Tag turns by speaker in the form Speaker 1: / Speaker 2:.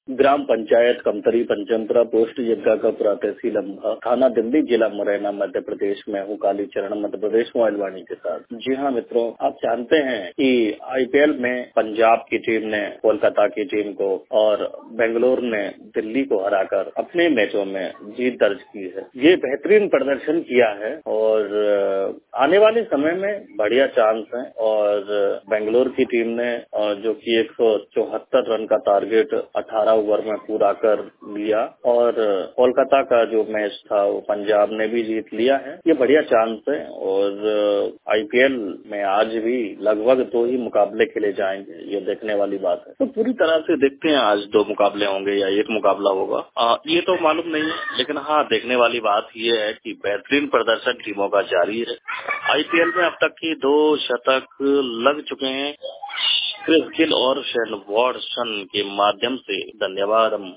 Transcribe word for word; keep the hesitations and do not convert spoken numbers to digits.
Speaker 1: ग्राम panchayat Kamtari Panchampura, post Jaggakapura, तहसील अम्बा, थाना दिल्ली, जिला मुरैना, मध्य प्रदेश में हूँ। कालीचरण मध्य प्रदेश मोबाइल वाणी के साथ। जी हाँ मित्रों, आप जानते हैं कि आईपीएल में पंजाब की टीम ने कोलकाता की टीम को और बेंगलोर ने दिल्ली को हराकर अपने मैचों में जीत दर्ज की है। ये बेहतरीन प्रदर्शन किया है और आने वाले समय में बढ़िया चांस है। और बेंगलोर की टीम ने जो कि एक सौ चौहत्तर रन का टारगेट अठारह ओवर में पूरा कर लिया और कोलकाता का जो मैच था वो पंजाब ने भी जीत लिया है। ये बढ़िया चांस है और आईपीएल में आज भी लगभग दो ही मुकाबले खेले जाएंगे, ये देखने वाली बात है। तो पूरी तरह से देखते हैं आज दो मुकाबले होंगे या एक मुकाबला होगा, आ, ये तो मालूम नहीं है। लेकिन हाँ, देखने वाली बात ये है कि बेहतरीन प्रदर्शन टीमों का जारी है। आईपीएल में अब तक की दो शतक लग चुके हैं क्रिस गेल और शेन वॉटसन के माध्यम से। धन्यवाद।